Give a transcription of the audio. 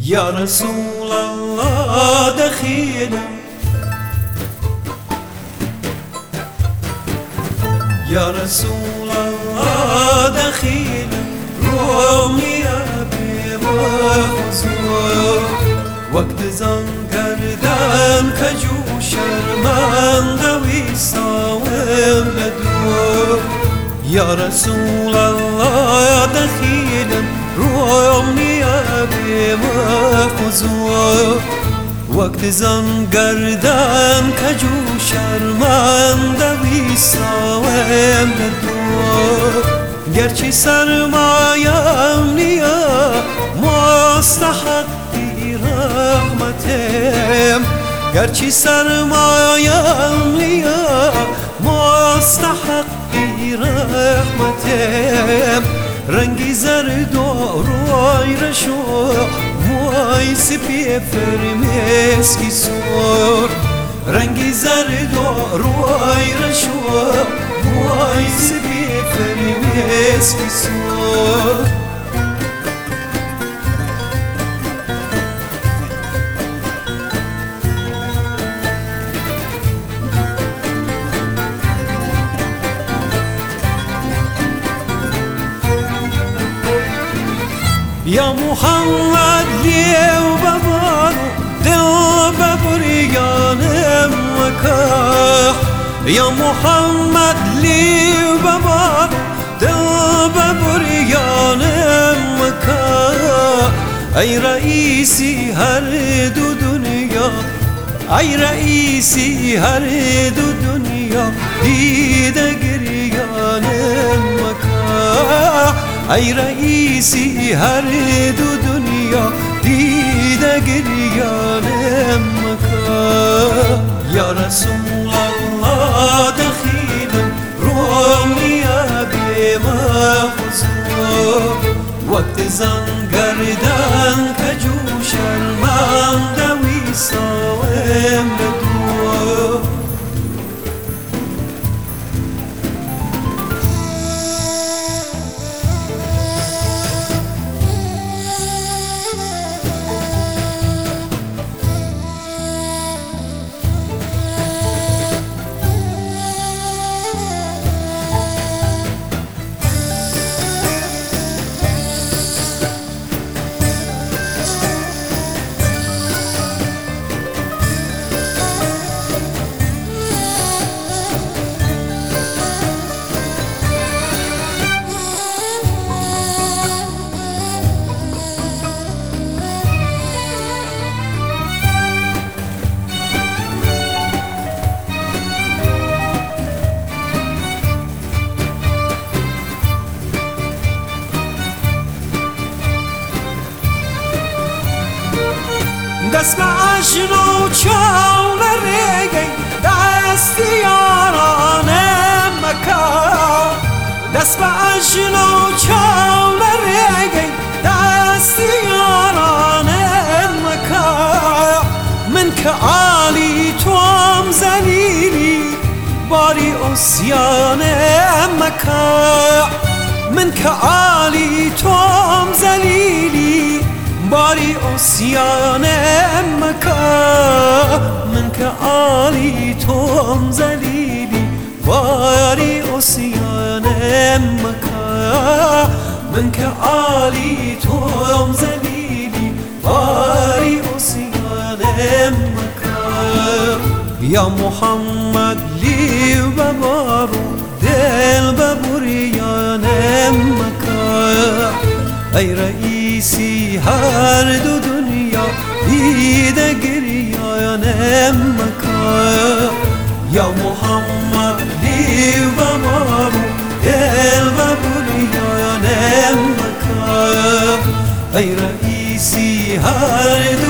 يا رسول الله دخينا يا رسول الله دخينا رومي أبي مخزور وقت زنگردن کجو شرمنده ویساوم بدور يا رسول الله دخينا رومي أبي مخزور وقت زنگردن کجو شرمنده ویساوم بدور گرچه سرمایم نیا مستحقی رحمتم گرچه سرمایم نیا مستحقی رحمتم رنگی زرد و روی رشو موی سپی فرمسکی سور رنگی زرد و روی رشو موی سپی فرمسکی سور يا محمد ليه وبابا دل ببريان مكاح يا محمد ليه وبابا دل ببريان مكاح أي رئيسي هر دو دنيا أي رئيسي هر دو دنيا ديد گريان مكاح أي رئيسي هر دو دنيا ديده گريان مكان يا رسول الله دخينا رومي أبي مخزور وقت زنگردن کجو شرمنده ویساوم بدور دست به عشق و چال رگی دست یاران مکا دست به عشق و چال رگی دست یاران مکا من که عالی تو هم زلیلی باری اسیان مکا من که عالی تو هم زلیلی باری اسیان مکا من که عالی تو هم زلیلی باری اسیان مکا من که عالی تو هم زلیلی باری اسیان مکا یا محمد لی ببارو دل ببریان مکا ای رئیسی هر دو دنیا دیده گریان مکا یا محمد لی ببارو دل ببریان مکا ای رئیسی هر دو